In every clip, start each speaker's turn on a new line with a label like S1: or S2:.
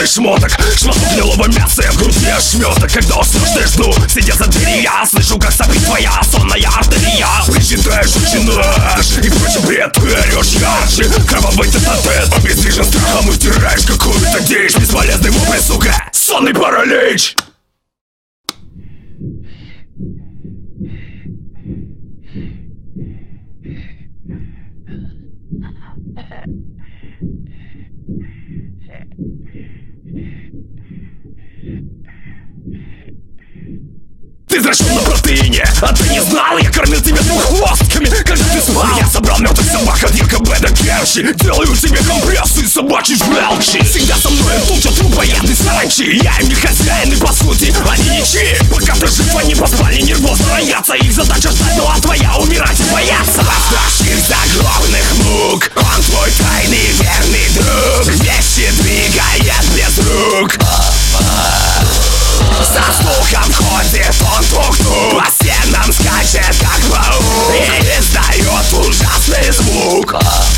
S1: ты шмоток. Шмоток гнилого мяса, я в груди ошметок. Когда уснешь, ты жду, сидя за дверью, я слышу, как сопит твоя сонная артерия. Причитаешь, начинаешь, и прочий бред. Ты орешь ярче, кровавый тет-а-тет. Обездвижен страхом и втираешь какую-то дичь. Бесполезный вопли, сука, сонный паралич. Ты зрачун на протеине, а ты не знал, я кормил тебя двуххвостками. Когда ты спал, я собрал мертвых собак от ЯКБ до Керчи. Делаю тебе компрессы из собачьей желчи. Всегда со мной тучат трупоядные саранчи. Я им не хозяин и по сути они ничьи. Пока ты жив, они поспали нервозно роятся. Их задача ждать, ну а твоя умирать и бояться. Страшных заглавных мук, он твой тайный верный друг. Вещи двигает без рук. За слухом ходит он тук-тук, по стенам скачет как паук и издает ужасный звук.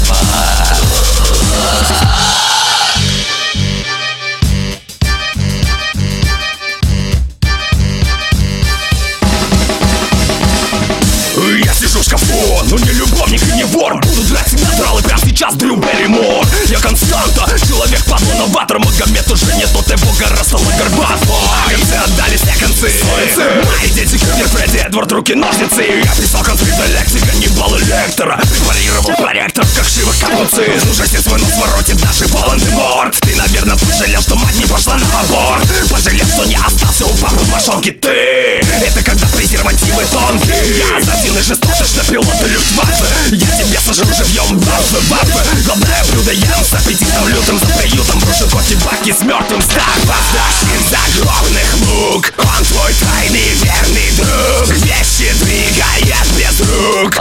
S1: Я сижу в шкафу, но не любовник и не вор. Буду драть всегда драл и прямо сейчас Дрю Берримор. Я константа, человек падла, новатор. Магомед уже нет, но ты бога стала горбат. Концы отдали все концы. Мои дети Кюбер, Фредди, Эдвард, руки, ножницы. Я писал конфликта лексика, не бал лектора. Препарировал проректор, как шивок капуци. Слушайте, свой нос воротит даже Волан-де-Морт. Ты, наверное, пожалел, что мать не пошла на аборт. Пожалел, что не остался у папы в мошонке. Ты, это когда презервативы тонкие. Я ассасин и жестокостно пилота Люфтваффе. Я тебя сожру живьем, ваффе. Главное блюдо ем с аппетитом лютым. За приютом брошу коти баки с мертвым стак. Поставщик заглавных мук, он твой тайный верный друг. Вещи двигает без рук.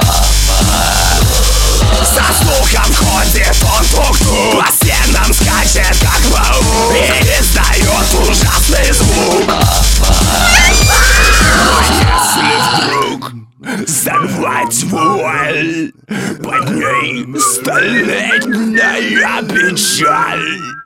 S1: За слухом ходит он тук-тук, по стенам скачет как паук и издает ужасный звук. Если вдруг взорвать вуаль, под ней столетняя печаль.